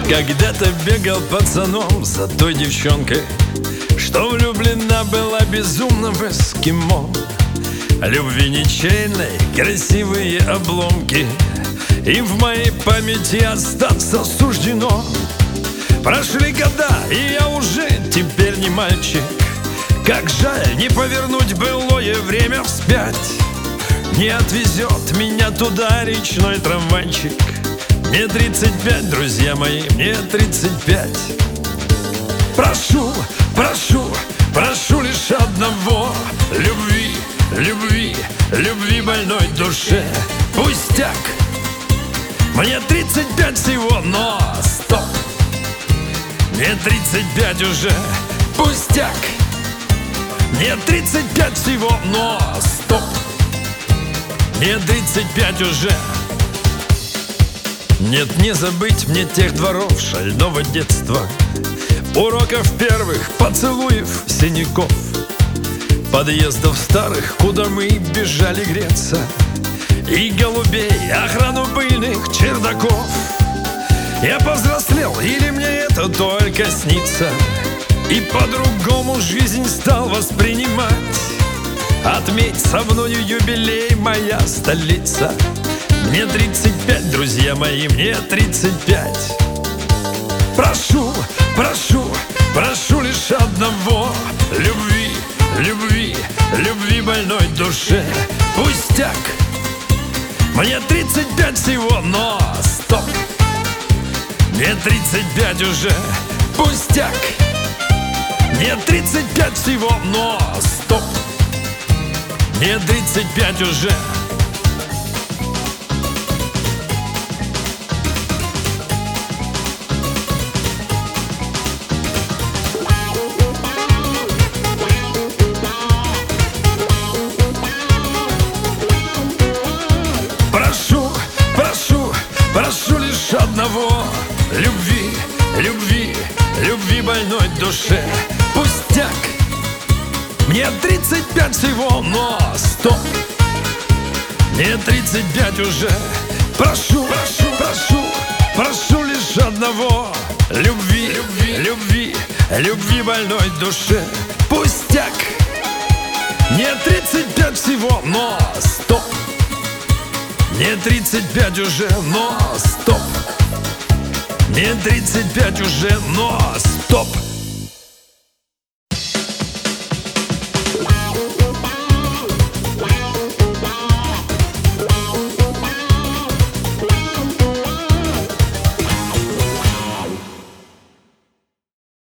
Когда-то бегал пацаном за той девчонкой, что влюблена была безумно в эскимо. Любви ничейной, красивые обломки, им в моей памяти остаться суждено. Прошли года, и я уже теперь не мальчик. Как жаль не повернуть былое время вспять. Не отвезет меня туда речной трамвайчик. Мне 35, друзья мои, мне 35. Прошу, прошу, прошу лишь одного: любви, любви, любви больной душе. Пустяк, мне 35 всего, но стоп. Мне 35 уже, пустяк. Мне 35 всего, но стоп. Мне 35 уже. Нет, не забыть мне тех дворов шального детства, уроков первых, поцелуев, синяков, подъездов старых, куда мы бежали греться, и голубей, охрану пыльных чердаков. Я повзрослел, или мне это только снится, и по-другому жизнь стал воспринимать. Отметь со мною юбилей, моя столица. Мне 35, друзья мои, мне 35. Прошу, прошу, прошу лишь одного: любви, любви, любви больной душе. Пустяк, мне 35 всего, но стоп. Мне 35 уже, пустяк. Мне 35 всего, но стоп. Мне 35 уже. Прошу, прошу, прошу лишь одного: любви, любви, любви больной душе. Пустяк, мне 35 всего, но стоп. Мне 35 уже. Прошу, прошу, прошу, прошу лишь одного: любви, любви, любви, любви больной душе. Пустяк, мне 35 всего, но стоп. Мне 35 уже, но стоп. Мне 35 уже, но стоп.